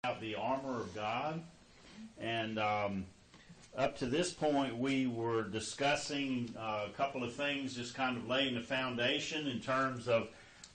The armor of God, and up to this point we were discussing a couple of things, just kind of laying the foundation in terms of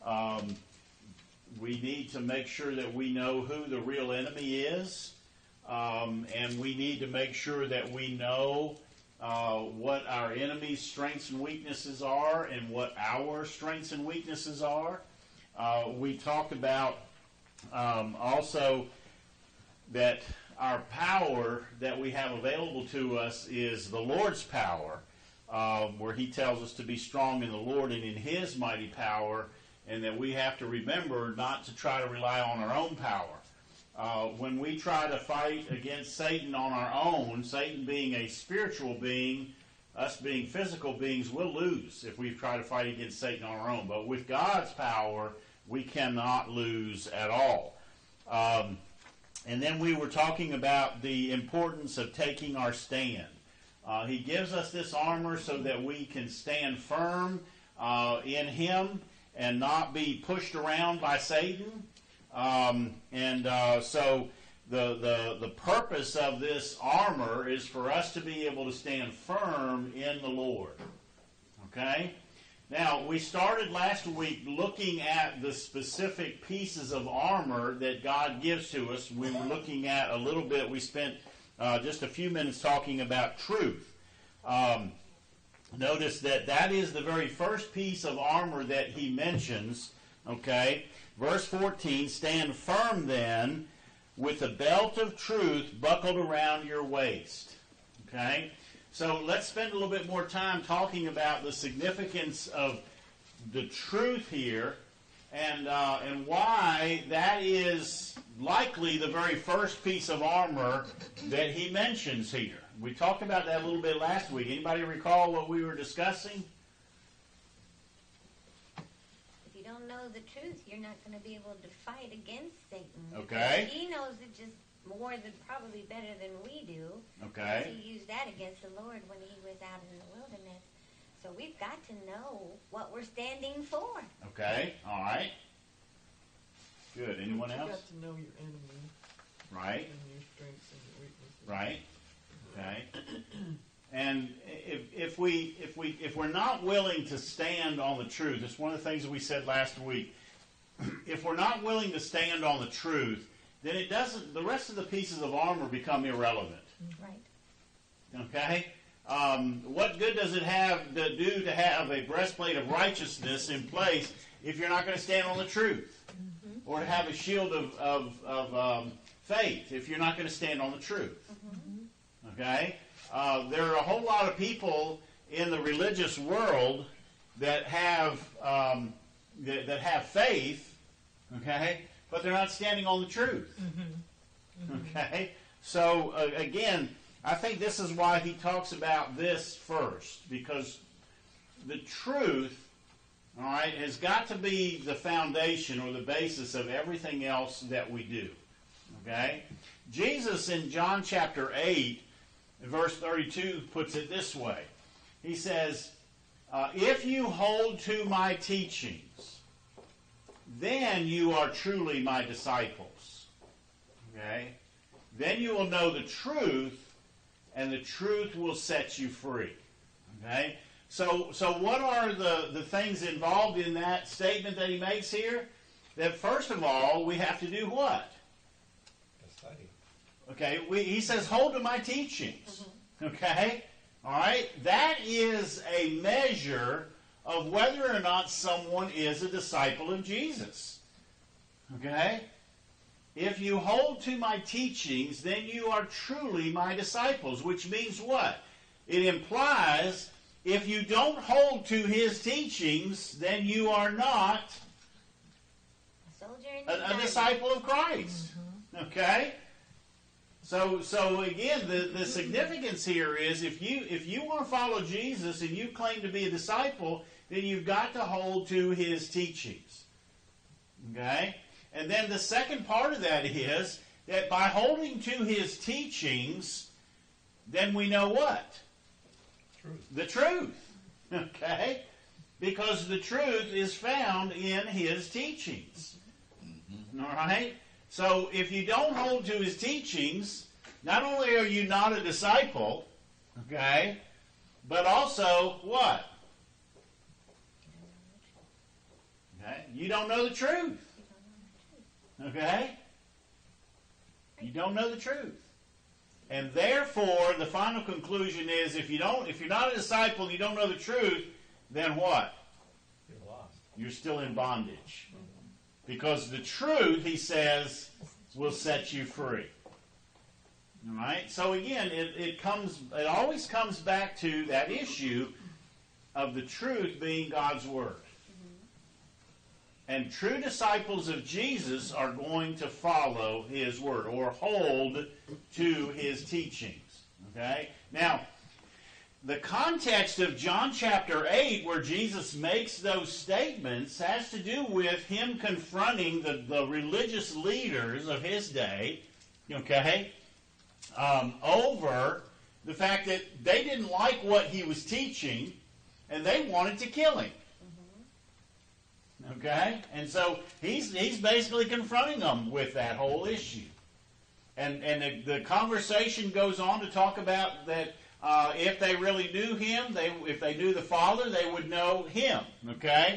we need to make sure that we know who the real enemy is, and we need to make sure that we know what our enemy's strengths and weaknesses are and what our strengths and weaknesses are. We talked about also that our power that we have available to us is the Lord's power, where He tells us to be strong in the Lord and in His mighty power, and that we have to remember not to try to rely on our own power. When we try to fight against Satan on our own, Satan being a spiritual being, us being physical beings, we'll lose if we try to fight against Satan on our own. But with God's power, we cannot lose at all. And then we were talking about the importance of taking our stand. He gives us this armor so that we can stand firm in Him and not be pushed around by Satan. So the purpose of this armor is for us to be able to stand firm in the Lord. Okay? Now, we started last week looking at the specific pieces of armor that God gives to us. We were looking at a little bit, we spent just a few minutes talking about truth. Notice that is the very first piece of armor that he mentions. Okay? Verse 14, stand firm then with the belt of truth buckled around your waist. Okay? So let's spend a little bit more time talking about the significance of the truth here and why that is likely the very first piece of armor that he mentions here. We talked about that a little bit last week. Anybody recall what we were discussing? If you don't know the truth, you're not going to be able to fight against Satan. Okay. He knows it just more than probably better than we do. Okay. He used that against the Lord when he was out in the wilderness. So we've got to know what we're standing for. Okay. All right. Good. Anyone else? You got to know your enemy. Right. And your strengths and your weaknesses. Right. Okay. And if we're not willing to stand on the truth, it's one of the things that we said last week. If we're not willing to stand on the truth, then the rest of the pieces of armor become irrelevant. Right. Okay? What good does it have to do to have a breastplate of righteousness in place if you're not going to stand on the truth? Mm-hmm. Or to have a shield of faith if you're not going to stand on the truth? Mm-hmm. Okay? There are a whole lot of people in the religious world that have faith, okay, but they're not standing on the truth. Mm-hmm. Mm-hmm. Okay? So, again, I think this is why he talks about this first, because the truth, all right, has got to be the foundation or the basis of everything else that we do. Okay? Jesus in John chapter 8, verse 32, puts it this way. He says, if you hold to my teachings, then you are truly my disciples. Okay? Then you will know the truth, and the truth will set you free. Okay? So what are the things involved in that statement that he makes here? That first of all, we have to do what? Study. Okay? He says, hold to my teachings. Okay? All right? That is a measure of whether or not someone is a disciple of Jesus. Okay? If you hold to my teachings, then you are truly my disciples, which means what? It implies if you don't hold to his teachings, then you are not a disciple of Christ. Mm-hmm. Okay? So again, the significance here is if you want to follow Jesus and you claim to be a disciple, then you've got to hold to his teachings. Okay? And then the second part of that is that by holding to his teachings, then we know what? Truth. The truth. Okay? Because the truth is found in his teachings. Mm-hmm. All right? So if you don't hold to his teachings, not only are you not a disciple, okay, but also what? Okay, you don't know the truth. Okay? You don't know the truth. And therefore, the final conclusion is if you're not a disciple and you don't know the truth, then what? You're lost. You're still in bondage. Because the truth, he says, will set you free. All right? So again, it always comes back to that issue of the truth being God's Word. And true disciples of Jesus are going to follow his word or hold to his teachings. Okay? Now, the context of John chapter 8, where Jesus makes those statements, has to do with him confronting the religious leaders of his day, okay, over the fact that they didn't like what he was teaching, and they wanted to kill him. Okay? And so he's basically confronting them with that whole issue. And the conversation goes on to talk about that if they really knew him, if they knew the Father, they would know him. Okay?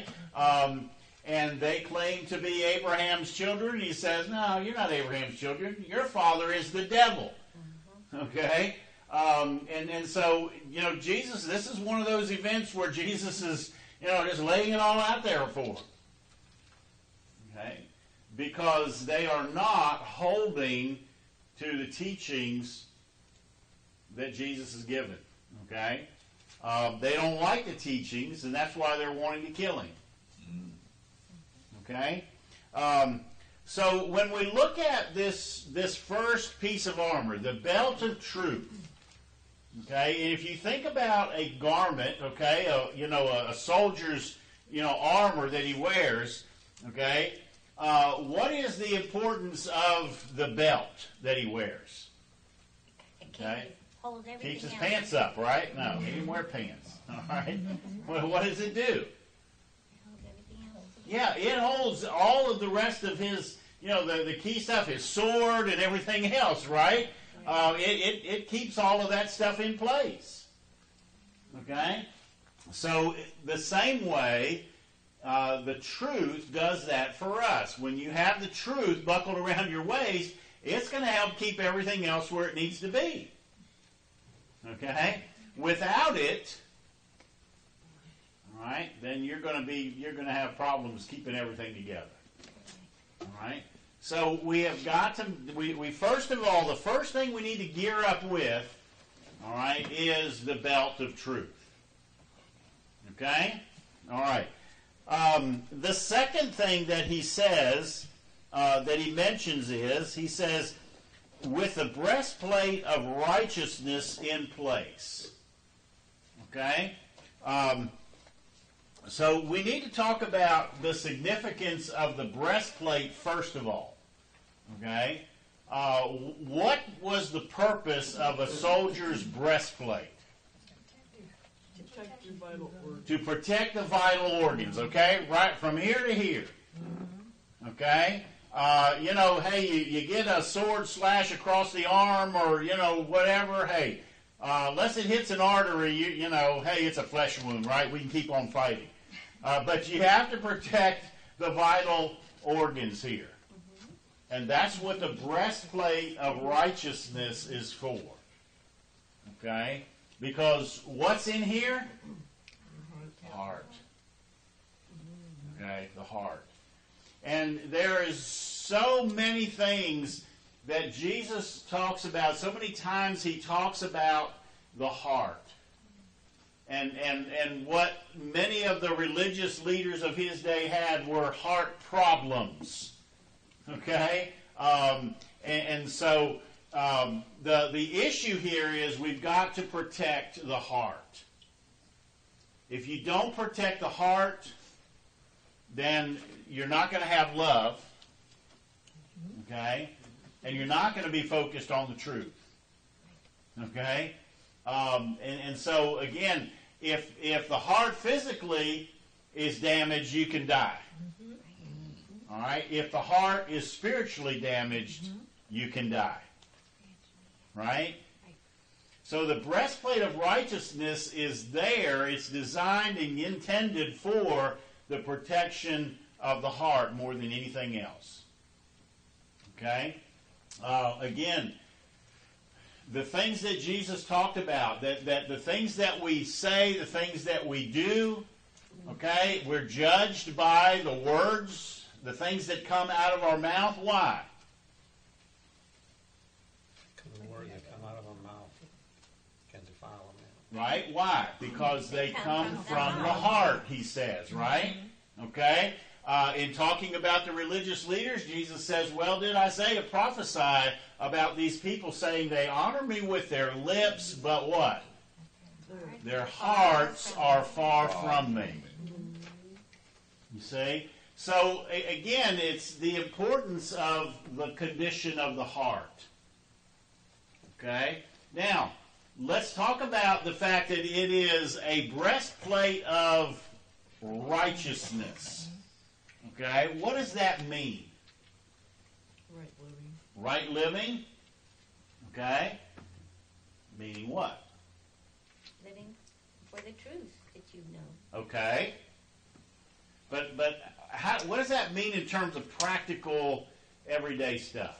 And they claim to be Abraham's children. He says, no, you're not Abraham's children. Your father is the devil. Okay? And so, Jesus, this is one of those events where Jesus is, just laying it all out there for them. Okay? Because they are not holding to the teachings that Jesus has given. Okay? They don't like the teachings, and that's why they're wanting to kill him. Okay? So when we look at this first piece of armor, the belt of truth, okay, and if you think about a garment, okay, a soldier's, armor that he wears, okay, what is the importance of the belt that he wears? Okay, Hold everything keeps his else. pants up, right? No, he didn't wear pants. All right. Well, what does it do? Hold everything else. Yeah, it holds all of the rest of his, the key stuff, his sword and everything else, right? It keeps all of that stuff in place. Okay? So the same way, the truth does that for us. When you have the truth buckled around your waist, it's going to help keep everything else where it needs to be. Okay? Without it, all right, then you're going to have problems keeping everything together. All right? So we have got to, we first of all, the first thing we need to gear up with, all right, is the belt of truth. Okay? All right. The second thing that he says, that he mentions is, he says, with the breastplate of righteousness in place. Okay? So we need to talk about the significance of the breastplate first of all. Okay? What was the purpose of a soldier's breastplate? Protect your vital organs. To protect the vital organs, okay? Right from here to here. Okay? Hey, you get a sword slash across the arm or, whatever. Hey, unless it hits an artery, hey, it's a flesh wound, right? We can keep on fighting. But you have to protect the vital organs here. And that's what the breastplate of righteousness is for. Okay? Because what's in here? The heart. Okay, the heart. And there is so many things that Jesus talks about. So many times he talks about the heart. And what many of the religious leaders of his day had were heart problems. Okay? So the issue here is we've got to protect the heart. If you don't protect the heart, then you're not going to have love. Okay? And you're not going to be focused on the truth. Okay? And so, again, if the heart physically is damaged, you can die. All right? If the heart is spiritually damaged, you can die. Right? So the breastplate of righteousness is there. It's designed and intended for the protection of the heart more than anything else. Okay? Again, the things that Jesus talked about, that the things that we say, the things that we do, okay, we're judged by the words, the things that come out of our mouth. Why? Because the words that come out of our mouth can defile a man. Right? Why? Because they come from the heart, he says, right? Okay? In talking about the religious leaders, Jesus says, well, did Isaiah prophesy about these people saying they honor me with their lips, but what? Their hearts are far from me. You see? So, again, it's the importance of the condition of the heart. Okay? Now, let's talk about the fact that it is a breastplate of righteousness. Okay? What does that mean? Right living. Right living? Okay? Meaning what? Living for the truth that you know. Okay? But what does that mean in terms of practical, everyday stuff?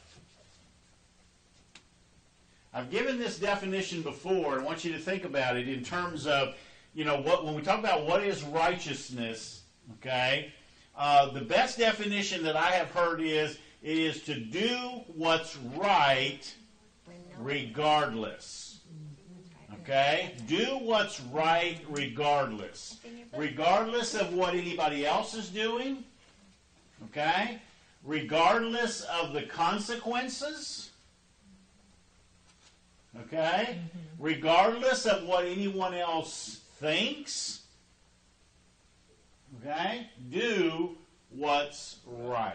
I've given this definition before. I want you to think about it in terms of, when we talk about what is righteousness, okay, the best definition that I have heard is, it is to do what's right regardless. Okay? Do what's right regardless. Regardless of what anybody else is doing. Okay? Regardless of the consequences. Okay? Regardless of what anyone else thinks. Okay? Do what's right.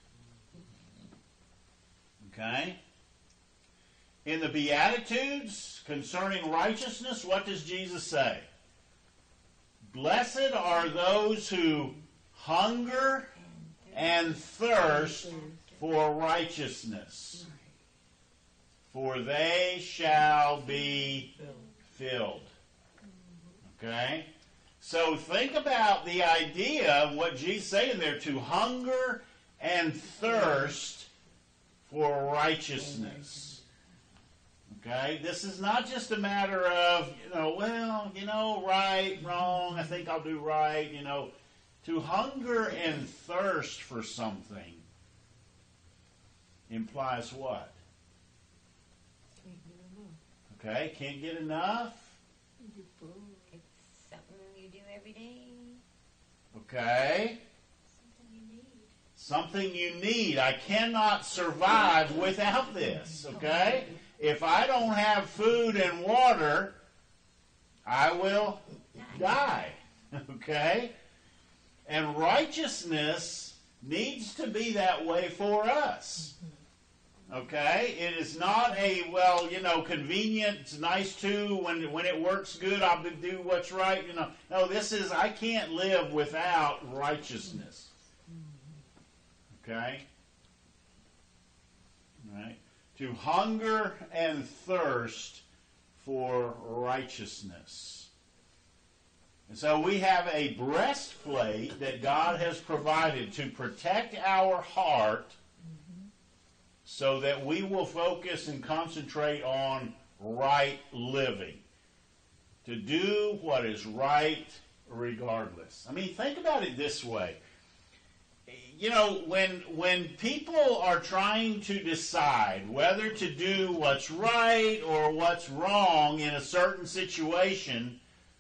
Okay? In the Beatitudes concerning righteousness, what does Jesus say? Blessed are those who hunger and thirst for righteousness, for they shall be filled. Okay? So think about the idea of what Jesus is saying there, to hunger and thirst for righteousness. Okay? This is not just a matter of, right, wrong, I think I'll do right, To hunger and thirst for something implies what? Can't get enough. Okay? Can't get enough? It's something you do every day. Okay? Something you need. Something you need. I cannot survive without this. Okay? If I don't have food and water, I will die. Okay? And righteousness needs to be that way for us. Okay? It is not a, convenient, it's nice too, when it works good, I'll do what's right. No, this is, I can't live without righteousness. Okay? All right? To hunger and thirst for righteousness. And so we have a breastplate that God has provided to protect our heart so that we will focus and concentrate on right living. To do what is right regardless. I mean, think about it this way. When people are trying to decide whether to do what's right or what's wrong in a certain situation,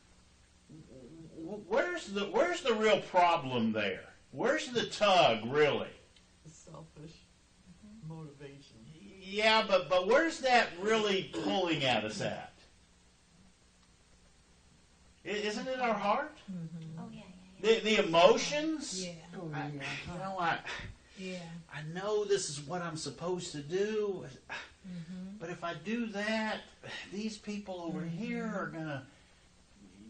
where's the real problem there? Where's the tug, really? Selfish motivation. Yeah, but where's that really pulling at us at? Isn't it our heart? Oh, yeah. The emotions? Yeah. Yeah. I know this is what I'm supposed to do, but if I do that, these people over here are going to,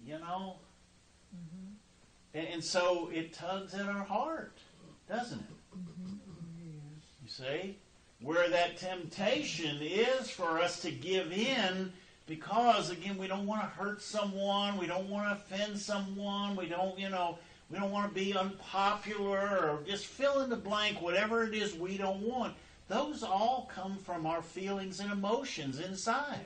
and so it tugs at our heart, doesn't it? You see? Where that temptation is for us to give in because, again, we don't want to hurt someone, we don't want to offend someone, we don't want to be unpopular or just fill in the blank, whatever it is we don't want. Those all come from our feelings and emotions inside.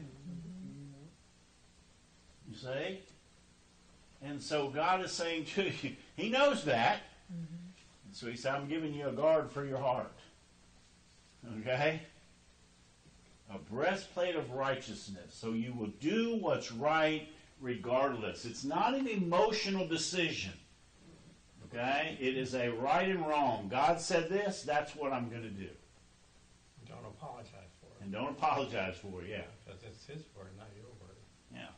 You see? And so God is saying to you, He knows that. And so He said, I'm giving you a guard for your heart. Okay? A breastplate of righteousness. So you will do what's right regardless. It's not an emotional decision. Okay? It is a right and wrong. God said this, that's what I'm going to do. Don't apologize for it. And don't apologize for it, yeah. Because it's His word, not your word. Yeah.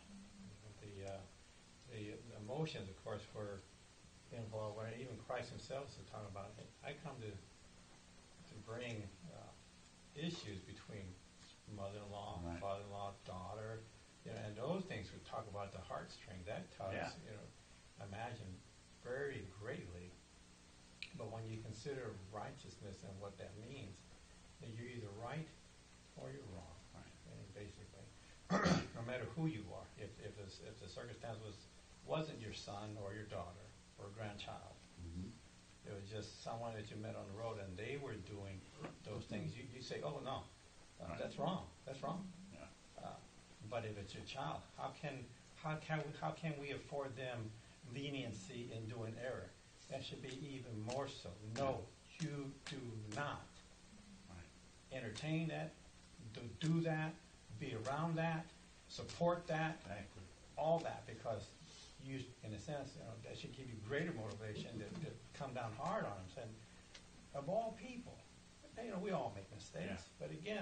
The emotions, of course, were involved. When even Christ Himself is talking about it. I come to bring issues between mother-in-law, Right. father-in-law, daughter, and those things we talk about the heartstring. That tugs, Yeah. imagine very greatly. But when you consider righteousness and what that means, then you're either right or you're wrong. Right. And basically, no matter who you are, if the circumstance wasn't your son or your daughter or grandchild, Mm-hmm. it was just someone that you met on the road and they were doing those things, you say, oh no, Right. that's wrong. That's wrong. Yeah. But if it's your child, how can we afford them leniency in doing error? That should be even more so. No, you do not entertain that, do that, be around that, support that, Exactly. all that, because you, in a sense, that should give you greater motivation to come down hard on them. Saying, of all people, we all make mistakes, but again,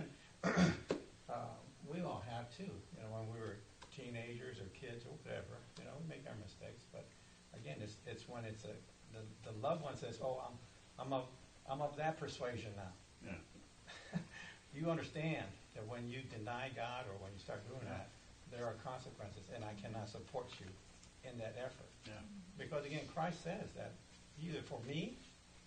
we all have too. When we were teenagers or kids or whatever, we make our mistakes. But again, it's when it's the loved one says, "Oh, I'm of that persuasion now." Yeah. You understand that when you deny God or when you start doing that, there are consequences, and I cannot support you in that effort. Yeah. Because again, Christ says that either for me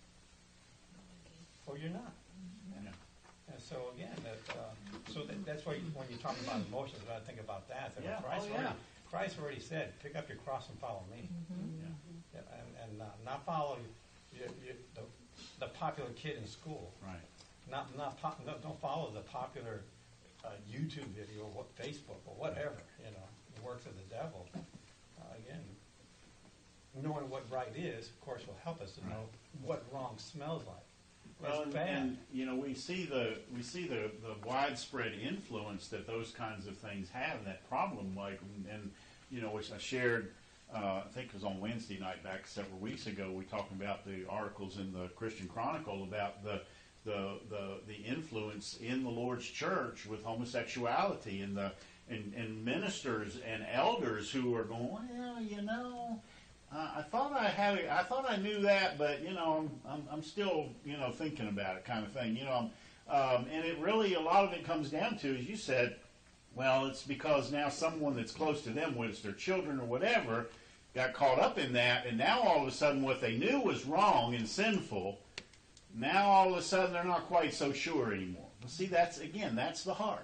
or you're not. Yeah. And so again, that's why when you talk about emotions, I think about that. That Yeah. Christ already said, "Pick up your cross and follow me," Yeah. and not follow the popular kid in school. Right. Don't follow the popular YouTube video or Facebook or whatever. The works of the devil. Again, knowing what right is, of course, will help us to know what wrong smells like. Well, It's bad. and we see the widespread influence that those kinds of things have, and that problem, which I shared. I think it was on Wednesday night back several weeks ago. We talked about the articles in the Christian Chronicle about the influence in the Lord's church with homosexuality and ministers and elders who are going, well, I thought I knew that, but I'm still thinking about it, kind of thing. And it really, a lot of it comes down to, as you said, well, it's because now someone that's close to them, whether it's their children or whatever, got caught up in that, and now all of a sudden what they knew was wrong and sinful, now all of a sudden they're not quite so sure anymore. Well, see, that's the heart.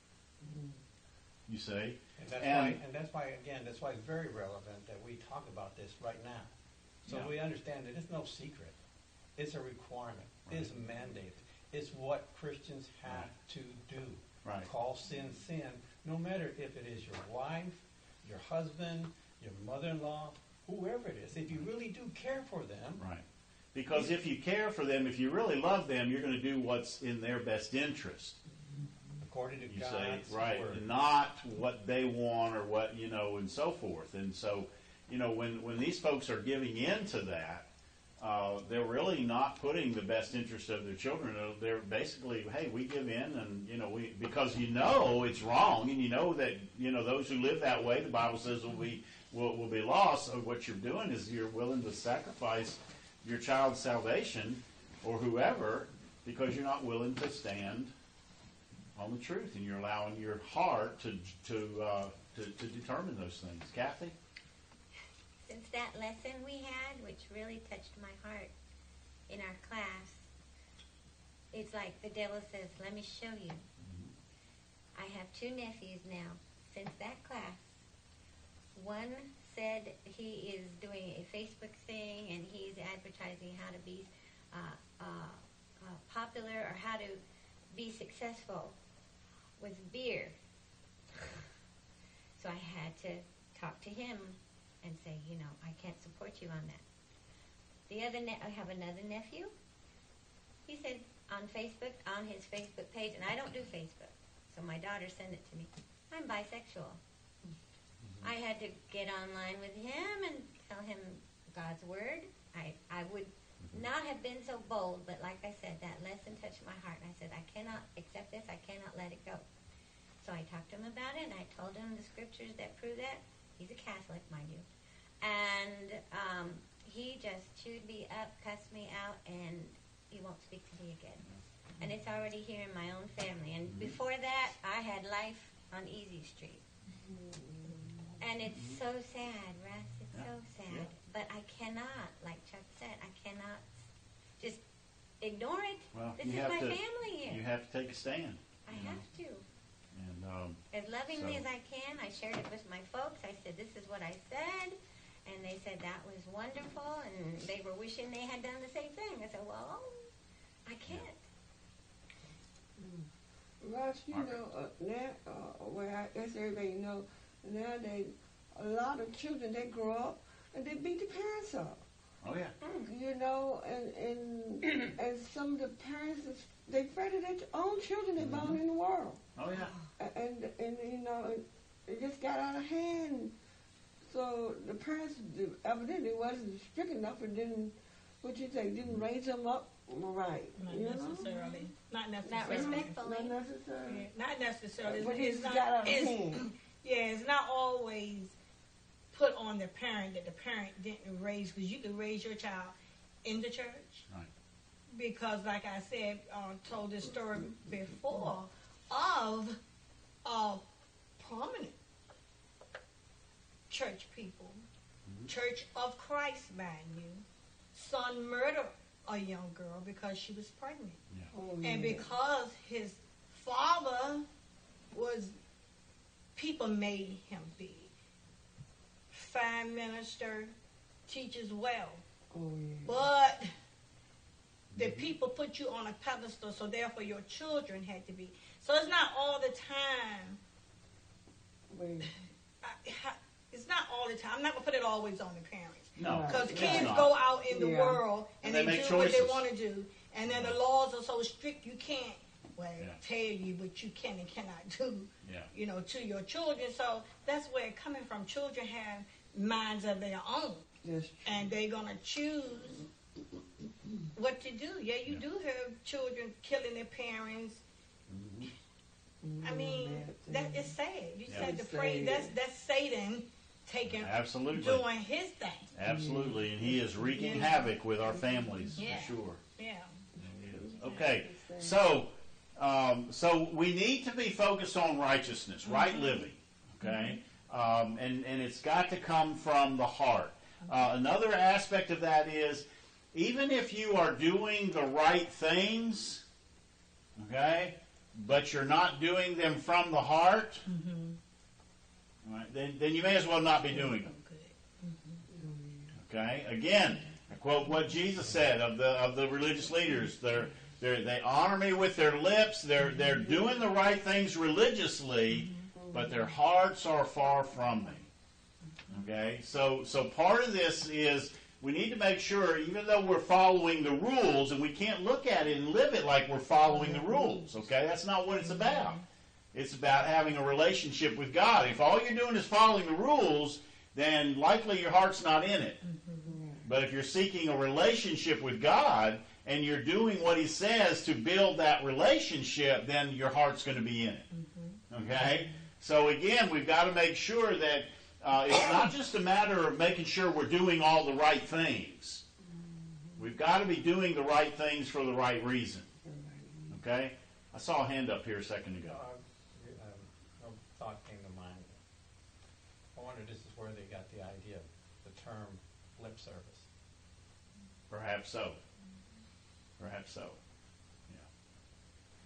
You see? And that's why it's very relevant that we talk about this right now. So we understand that it's no secret. It's a requirement. Right. It's mandated. It's what Christians have to do. Right. Call sin, sin, no matter if it is your wife, your husband, your mother-in-law, whoever it is. If you really do care for them. Right. Because if you care for them, if you really love them, you're going to do what's in their best interest. According to You God's say, right, word. and not what they want or what, and so forth. And so, when these folks are giving in to that, they're really not putting the best interest of their children. They're basically, hey, we give in, and, because it's wrong, and that, those who live that way, the Bible says will be lost. So what you're doing is you're willing to sacrifice your child's salvation or whoever because you're not willing to stand on the truth, and you're allowing your heart to determine those things. Kathy? Since that lesson we had, which really touched my heart in our class, it's like the devil says, let me show you. I have 2 nephews now since that class. One said he is doing a Facebook thing and he's advertising how to be popular or how to be successful with beer. So I had to talk to him and say, I can't support you on that. I have another nephew. He said on Facebook, on his Facebook page, and I don't do Facebook, so my daughter sent it to me. I'm bisexual. I had to get online with him and tell him God's word. I would not have been so bold, but like I said, that lesson touched my heart. And I said, I cannot accept this. I cannot let it go. So I talked to him about it, and I told him the scriptures that prove that. He's a Catholic, mind you. And he just chewed me up, cussed me out, and he won't speak to me again. And it's already here in my own family. And before that, I had life on Easy Street. And it's so sad, Russ. It's so sad. Yeah. But I cannot, like Chuck said, I cannot just ignore it. Well, This you is have my to- family here. You have to take a stand. I have to. And As lovingly So- as I can, I shared it with my folks. I said, this is what I said. And they said that was wonderful. And they were wishing they had done the same thing. I said, well, I can't. Russ, you know, now, well, I guess everybody know, nowadays, a lot of children, they grow up and they beat the parents up. oh yeah, You know, and some of the parents, they afraid of their own children they born in the world. oh yeah. And you know, it just got out of hand. So the parents evidently wasn't strict enough and didn't, didn't raise them up right. Not you know? necessarily. Not Not necessarily. respectfully. Not necessarily. Yeah, not necessarily. But It's it's not, got out of it's, hand. yeah, it's not always put on the parent that the parent didn't raise, because you can raise your child in the church. Right. Because, like I said, told this story before of prominent church people, Church of Christ, mind you, son murdered a young girl because she was pregnant. Oh, And yeah. because his father was, people made him be. Fine minister, teaches well. Oh, yeah. But the people put you on a pedestal, so therefore your children had to be. So it's not all the time. Wait. It's not all the time. I'm not going to put it always on the parents. No, Because it's kids not. go out in the Yeah. world and And they they make do what they choices. want to do. And then the laws are so strict you can't, Yeah. tell you what you can and cannot do, Yeah. to your children. So that's where it's coming from. Children have minds of their own. That's And they're going to choose what to do. Yeah, you do have children killing their parents. I mean, that is sad. You Yeah. said the It's phrase, sad. that's Satan taking, Absolutely. doing his thing. Absolutely, and he is wreaking Yeah. havoc with our families, Yeah. for sure. Yeah. He is. Okay, so we need to be focused on righteousness, right living, okay? And it's got to come from the heart. Another aspect of that is, even if you are doing the right things, okay, but you're not doing them from the heart, all right, then you may as well not be doing them. Okay. Again, I quote what Jesus said of the religious leaders. They honor me with their lips. They're doing the right things religiously, but their hearts are far from me. Okay. So part of this is we need to make sure, even though we're following the rules, and we can't look at it and live it like we're following the rules. Okay. That's not what it's about. It's about having a relationship with God. If all you're doing is following the rules, then likely your heart's not in it. But if you're seeking a relationship with God and you're doing what He says to build that relationship, then your heart's going to be in it. Okay? So again, we've got to make sure that it's not just a matter of making sure we're doing all the right things. We've got to be doing the right things for the right reason. Okay? I saw a hand up here a second ago. A thought came to mind. I wonder this is where they got the idea of the term lip service. Perhaps so. Perhaps so.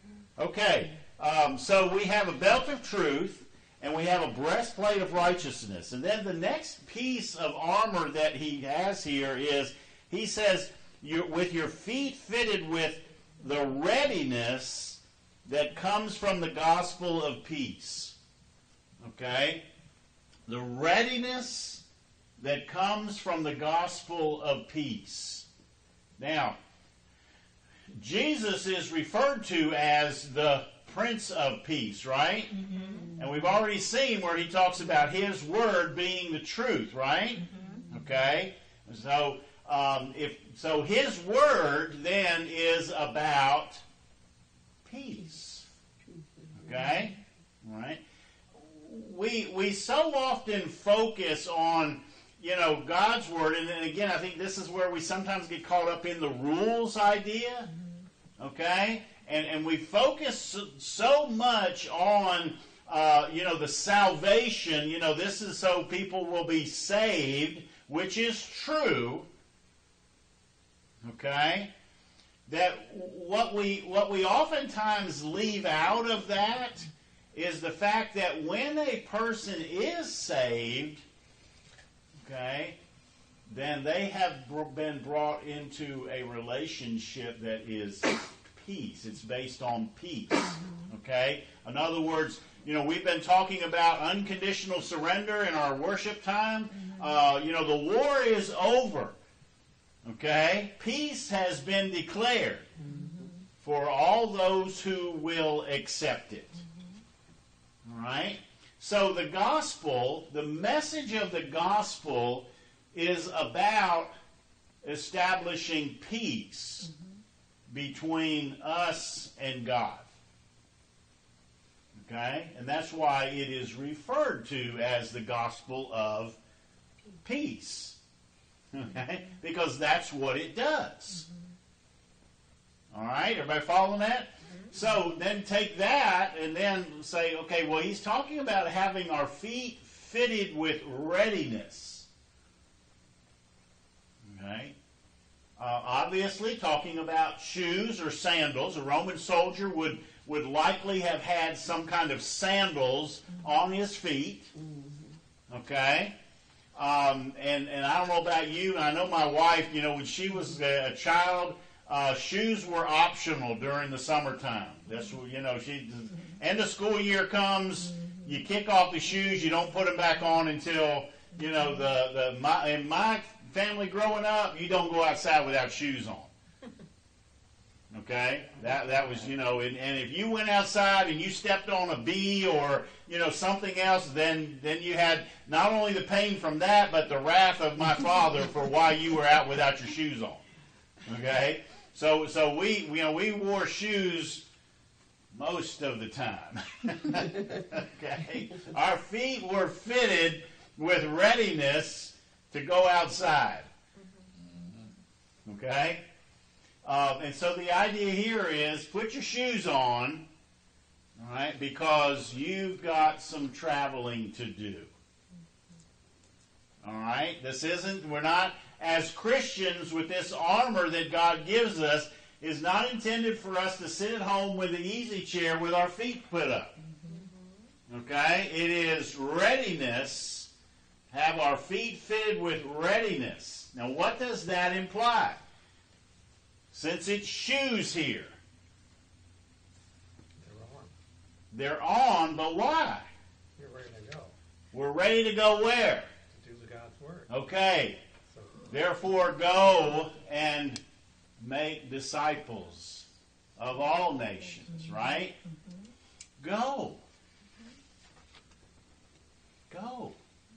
Okay, so we have a belt of truth, and we have a breastplate of righteousness. And then the next piece of armor that he has here is, he says, with your feet fitted with the readiness that comes from the gospel of peace. Okay? The readiness that comes from the gospel of peace. Now, Jesus is referred to as the Prince of Peace, right? Mm-hmm. And we've already seen where he talks about his word being the truth, right? Mm-hmm. Okay? So his word then is about peace. Okay? All right? We so often focus on, God's word, and then again, I think this is where we sometimes get caught up in the rules idea. Okay? And we focus so much on, the salvation. This is so people will be saved, which is true. Okay? That what we oftentimes leave out of that is the fact that when a person is saved, okay, then they have been brought into a relationship that is peace. It's based on peace. Okay? In other words, we've been talking about unconditional surrender in our worship time. The war is over. Okay? Peace has been declared for all those who will accept it. All right? So the gospel, the message of the gospel is about establishing peace between us and God. Okay? And that's why it is referred to as the gospel of peace. Okay? Because that's what it does. All right? Everybody following that? So then take that and then say, okay, well, he's talking about having our feet fitted with readiness. Okay? Obviously, talking about shoes or sandals. A Roman soldier would likely have had some kind of sandals on his feet. Okay? And I don't know about you, and I know my wife, when she was a child, shoes were optional during the summertime. That's what, end of school year comes, you kick off the shoes, you don't put them back on until, in my family growing up, you don't go outside without shoes on. Okay? That was, and if you went outside and you stepped on a bee or, something else, then you had not only the pain from that, but the wrath of my father for why you were out without your shoes on. Okay? So we wore shoes most of the time. Okay? Our feet were fitted with readiness to go outside. Okay? And so the idea here is put your shoes on, all right, because you've got some traveling to do. All right? We're not, as Christians, with this armor that God gives us, is not intended for us to sit at home with the easy chair with our feet put up. Okay? It is readiness, have our feet fitted with readiness. Now, what does that imply? Since it's shoes here. They're on, but why? You're ready to go. We're ready to go where? To do God's word. Okay. So, Therefore, go and make disciples of all nations, right? Go. Go.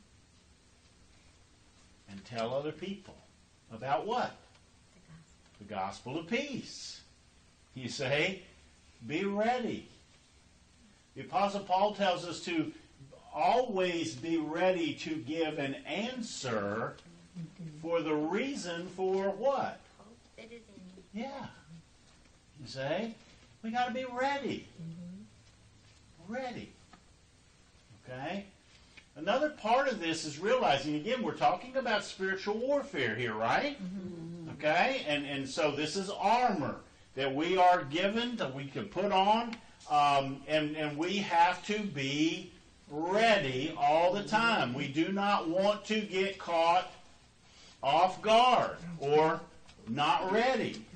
And tell other people about what? The gospel of peace. You say, be ready. The Apostle Paul tells us to always be ready to give an answer for the reason for what? Hope that is in you. Yeah. You say, we got to be ready. Ready. Okay? Another part of this is realizing, again, we're talking about spiritual warfare here, right? Okay? And so this is armor. that we are given, that we can put on, and we have to be ready all the time. We do not want to get caught off guard or not ready.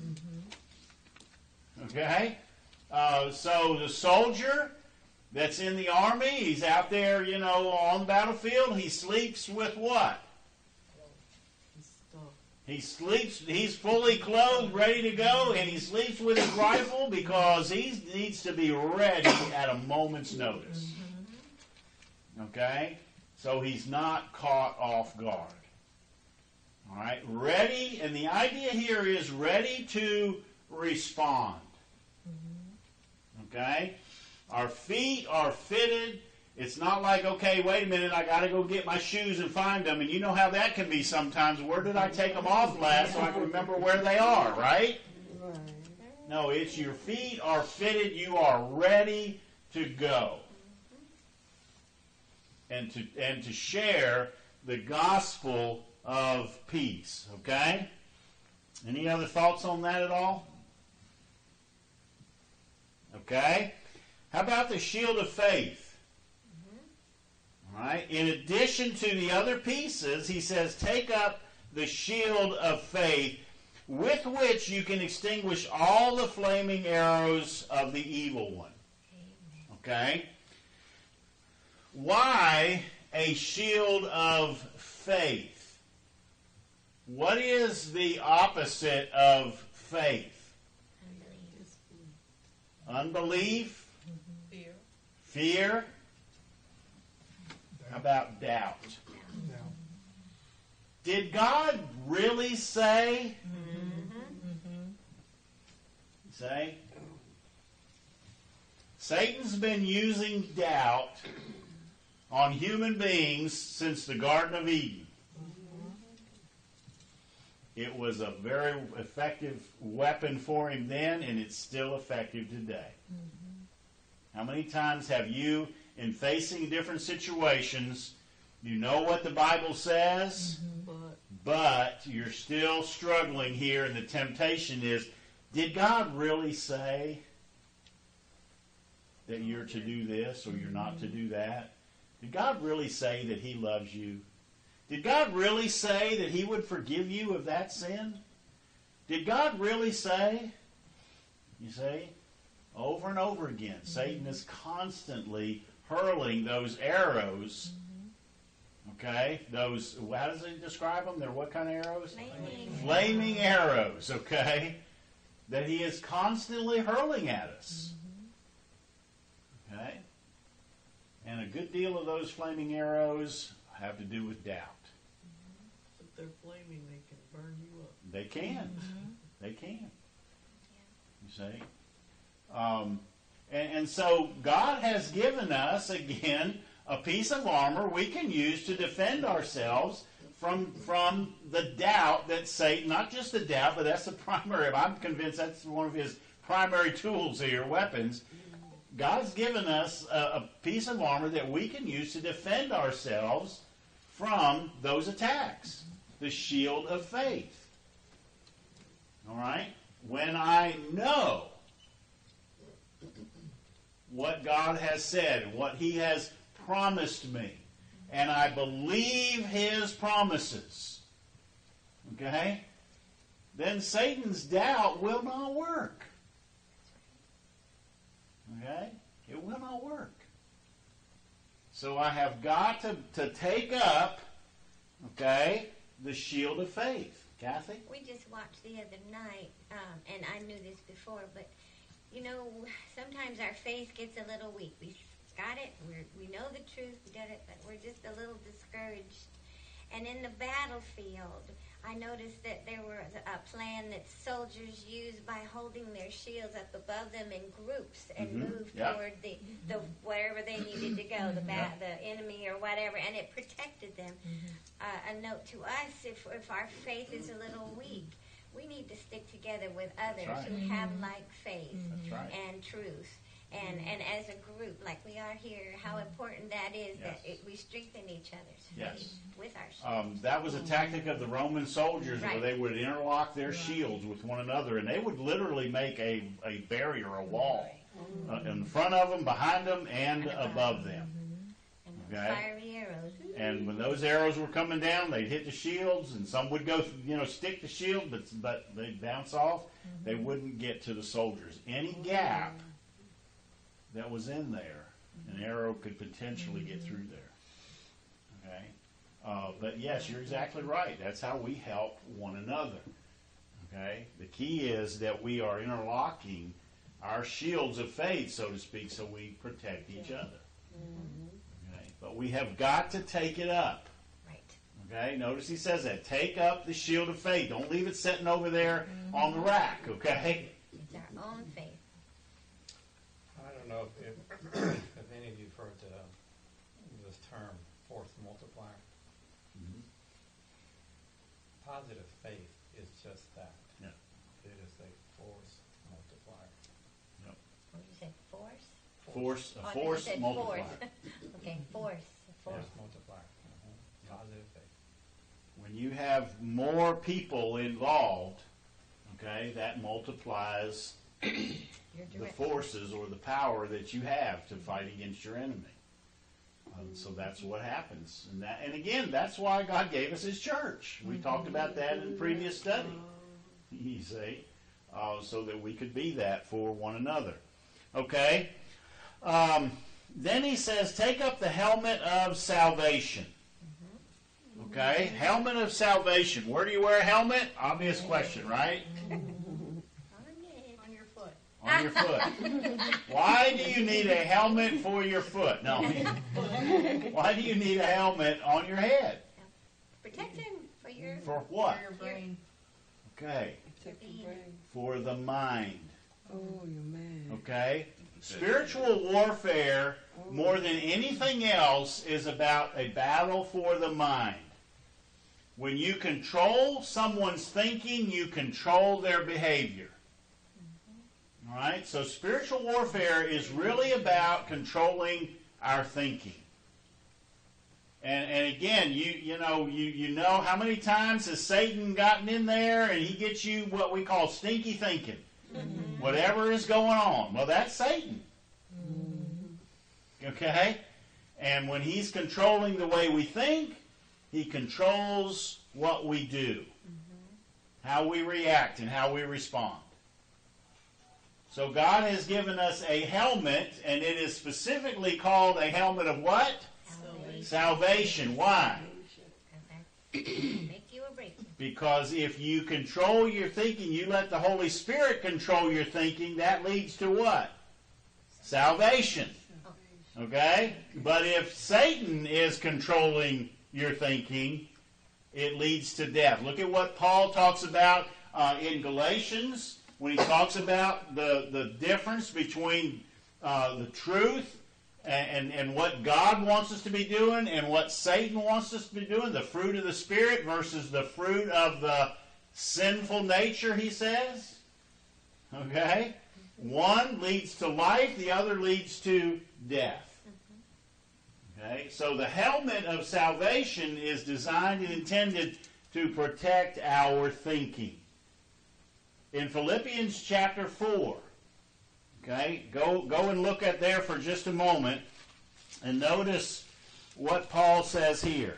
Okay? So the soldier that's in the army, he's out there, on the battlefield, he sleeps with what? He sleeps, he's fully clothed, ready to go, and he sleeps with his rifle because he needs to be ready at a moment's notice. Okay? So he's not caught off guard. All right? Ready, and the idea here is ready to respond. Okay? Our feet are fitted. It's not like, okay, wait a minute, I got to go get my shoes and find them. And you know how that can be sometimes. Where did I take them off last so I can remember where they are, right? Right. No, it's your feet are fitted. You are ready to go. And to share the gospel of peace, okay? Any other thoughts on that at all? Okay. How about the shield of faith? All right. In addition to the other pieces, he says, take up the shield of faith with which you can extinguish all the flaming arrows of the evil one. Okay. Why a shield of faith? What is the opposite of faith? Unbelief? Fear. Fear? How about doubt? Did God really say? Say? Satan's been using doubt on human beings since the Garden of Eden. It was a very effective weapon for him then, and it's still effective today. How many times have you, in facing different situations, you know what the Bible says, but you're still struggling here, and the temptation is, did God really say that you're to do this or you're not to do that? Did God really say that he loves you? Did God really say that he would forgive you of that sin? Did God really say? You see? Over and over again, Satan is constantly hurling those arrows. Okay? Those, how does he describe them? They're what kind of arrows? Flaming arrows, okay? That he is constantly hurling at us. Okay? And a good deal of those flaming arrows have to do with doubt. If they're flaming, they can burn you up. They can. They can. You see? And so God has given us, again, a piece of armor we can use to defend ourselves from the doubt that Satan, not just the doubt, but that's the primary, I'm convinced that's one of his primary tools here, weapons. God's given us a piece of armor that we can use to defend ourselves from those attacks. The shield of faith. All right? When I know what God has said, what he has promised me, and I believe his promises, okay, then Satan's doubt will not work. Okay? It will not work. So I have got to take up, okay, the shield of faith. Kathy? We just watched the other night, and I knew this before, but sometimes our faith gets a little weak. We got it, we know the truth, we got it, but we're just a little discouraged. And in the battlefield, I noticed that there was a plan that soldiers used by holding their shields up above them in groups and move toward the wherever they needed to go, the enemy or whatever, and it protected them. A note to us, if our faith is a little weak, we need to stick together with others who have like faith and truth. And as a group, like we are here, how important that is that Yes. we strengthen each other's Yes. faith with our shields. That was a tactic of the Roman soldiers where Right. they would interlock their shields with one another, and they would literally make a barrier, a wall, in front of them, behind them, and above them. And Okay. fiery arrows. And when those arrows were coming down, they'd hit the shields, and some would go, stick the shield, but they'd bounce off. They wouldn't get to the soldiers. Any gap that was in there, an arrow could potentially get through there. Okay? But yes, you're exactly right. That's how we help one another. Okay? The key is that we are interlocking our shields of faith, so to speak, so we protect each other. Okay? But we have got to take it up. Right. Okay? Notice he says that. Take up the shield of faith. Don't leave it sitting over there on the rack. Okay? It's our own faith. I don't know if any of you have heard this term, force multiplier. Positive faith is just that. Yeah. It is a force multiplier. What did you say? Force? Force, a Oh, I force said multiplier. force. Okay, force. Force. Force multiplier. Positive faith. When you have more people involved, okay, that multiplies Your the direct. forces or the power that you have to fight against your enemy. So that's what happens. And again, that's why God gave us His church. We talked about that in the previous study. You see, so that we could be that for one another. Okay? Then he says, take up the helmet of salvation. Okay? Helmet of salvation. Where do you wear a helmet? Obvious question, right? On your foot. On your foot. Why do you need a helmet for your foot? No. Why do you need a helmet on your head? Protection for your For what? For your brain. Okay. Protect your brain. For the mind. Oh, your man. Okay? Spiritual warfare, more than anything else, is about a battle for the mind. When you control someone's thinking, you control their behavior. All right? So spiritual warfare is really about controlling our thinking. And again, you know how many times has Satan gotten in there and he gets you what we call stinky thinking. Whatever is going on. Well, that's Satan. Okay? And when he's controlling the way we think, he controls what we do. How we react and how we respond. So God has given us a helmet, and it is specifically called a helmet of what? Salvation. Why? make you a break. Because if you control your thinking, you let the Holy Spirit control your thinking, that leads to what? Salvation. Okay? But if Satan is controlling your thinking, it leads to death. Look at what Paul talks about in Galatians when he talks about the difference between the truth and what God wants us to be doing and what Satan wants us to be doing, the fruit of the Spirit versus the fruit of the sinful nature, he says. Okay? One leads to life, the other leads to death. Okay? So the helmet of salvation is designed and intended to protect our thinking. In Philippians chapter 4, okay, go and look at there for just a moment and notice what Paul says here.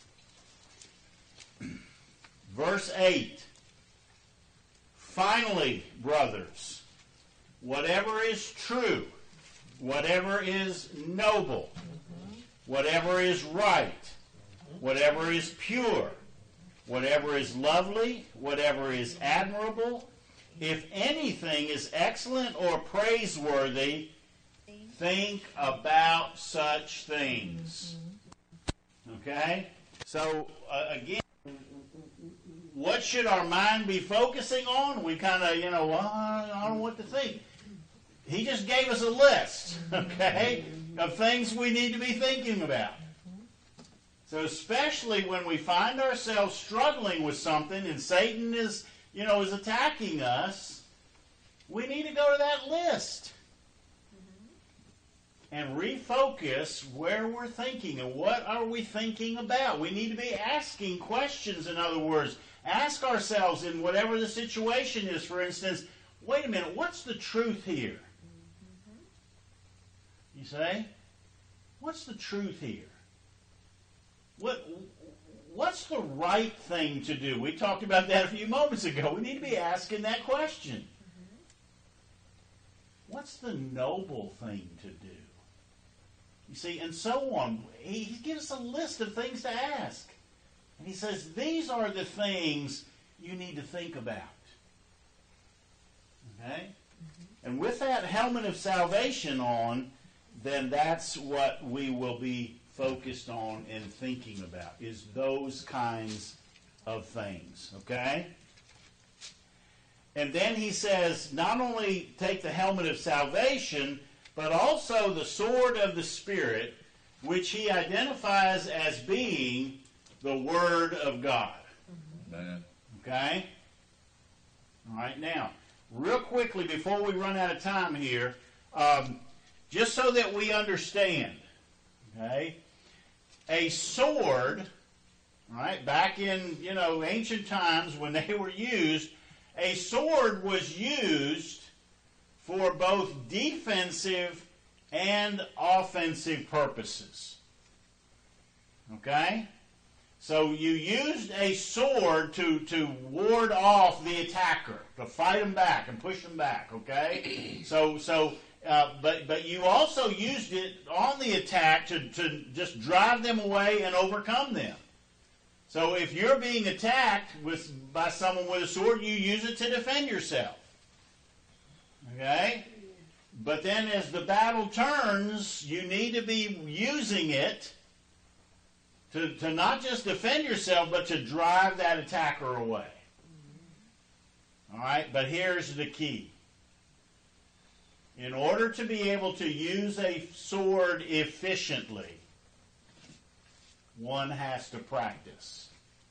Verse 8. Finally, brothers, whatever is true, whatever is noble, whatever is right, whatever is pure, whatever is lovely, whatever is admirable, if anything is excellent or praiseworthy, think about such things. Okay? So, again, what should our mind be focusing on? We kind of, I don't know what to think. He just gave us a list, okay, of things we need to be thinking about. So especially when we find ourselves struggling with something and Satan is attacking us, we need to go to that list. and refocus where we're thinking and what are we thinking about. We need to be asking questions, in other words. Ask ourselves in whatever the situation is, for instance, wait a minute, what's the truth here? You say? What's the truth here? What's the right thing to do? We talked about that a few moments ago. We need to be asking that question. What's the noble thing to do? You see, and so on. He gives us a list of things to ask. And he says, these are the things you need to think about. Okay? And with that helmet of salvation on, then that's what we will be focused on and thinking about, is those kinds of things. Okay? And then he says, not only take the helmet of salvation, but also the sword of the Spirit, which he identifies as being the Word of God. Amen. Okay? All right, now, real quickly, before we run out of time here, just so that we understand, okay, a sword, right, back in, ancient times when they were used, a sword was used for both defensive and offensive purposes. Okay? So you used a sword to ward off the attacker, to fight him back and push him back, okay? But you also used it on the attack to just drive them away and overcome them. So if you're being attacked by someone with a sword, you use it to defend yourself. Okay? But then as the battle turns, you need to be using it to not just defend yourself, but to drive that attacker away. All right? But here's the key. In order to be able to use a sword efficiently, one has to practice.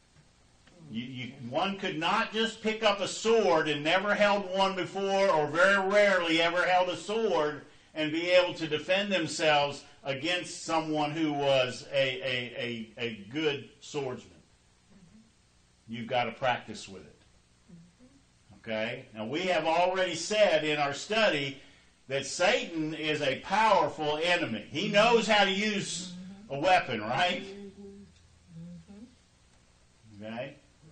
One could not just pick up a sword and never held one before, or very rarely ever held a sword, and be able to defend themselves against someone who was a good swordsman. You've got to practice with it. Okay? Now we have already said in our study that Satan is a powerful enemy. He knows how to use a weapon, right? Okay?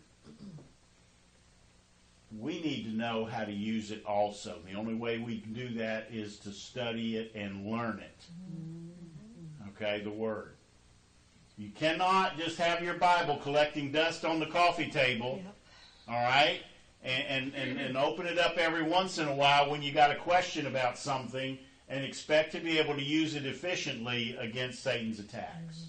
We need to know how to use it also. The only way we can do that is to study it and learn it. Okay, the Word. You cannot just have your Bible collecting dust on the coffee table, all right, and open it up every once in a while when you got a question about something and expect to be able to use it efficiently against Satan's attacks.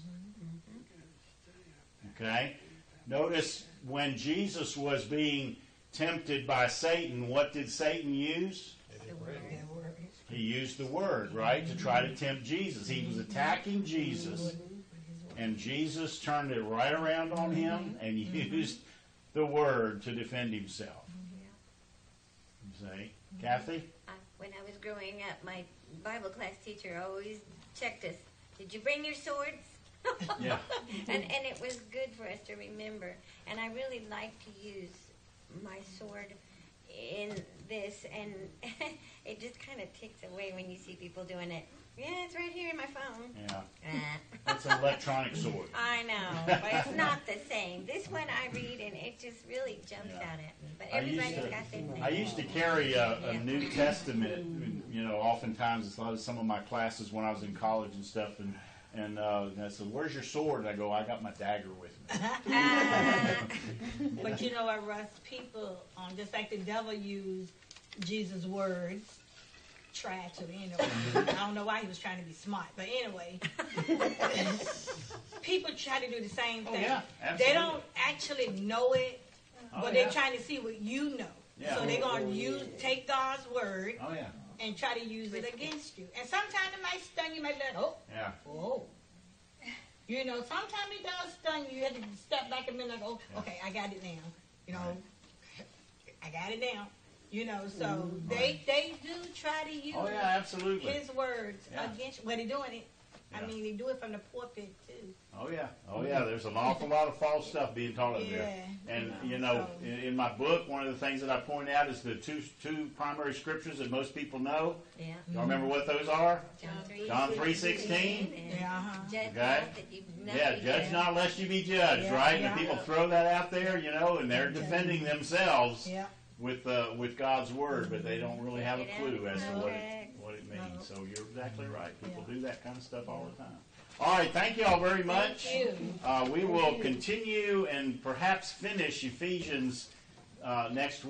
Okay? Notice when Jesus was being tempted by Satan, what did Satan use? He used the Word, right, to try to tempt Jesus. He was attacking Jesus, and Jesus turned it right around on him and used the Word to defend himself. You see? Kathy? When I was growing up, my Bible class teacher always checked us. Did you bring your swords? Yeah. And it was good for us to remember. And I really like to use my sword in this, and it just kind of ticks away when you see people doing it. Yeah, it's right here in my phone. Yeah. It's an electronic sword. I know, but it's not the same. This one I read, and it just really jumps out at me. But everybody's got their thing. I used to carry a New Testament, oftentimes it's a lot of some of my classes when I was in college and stuff, and I said, "Where's your sword?" And I go, "I got my dagger with me." But you know what, Russ? People, just like the devil used Jesus' words, tried to, I don't know why he was trying to be smart, but anyway, people try to do the same thing. Oh, yeah, absolutely. They don't actually know it, but they're trying to see what you know. Yeah. So they're going to take God's word Oh, yeah. and try to use it against you. And sometimes it might stun you, might be like, Yeah. oh. Sometimes it does stun you. You have to step back a minute and go, okay, I got it now. I got it now. You know, so they do try to use Oh yeah, absolutely. his words Yeah. against. Well, they doing it. I Yeah. mean, they do it from the pulpit too. Oh yeah, oh yeah. There's an awful lot of false stuff being taught up there. Yeah, And you you know, know, so- in my book, one of the things that I point out is the two primary scriptures that most people know. Yeah. Y'all remember what those are? John 3:16. Yeah, uh-huh. Judge Okay. not that you not Yeah, be judge judged. not lest you be judged, Yeah, right? yeah. And people throw that out there, you know, and they're defending themselves Yeah. with God's word, but they don't really have a Take it clue out as of to context. what it means. No. So you're exactly right. People Yeah. do that kind of stuff all the time. All right, thank you all very much. Thank you. We will continue and perhaps finish Ephesians next week.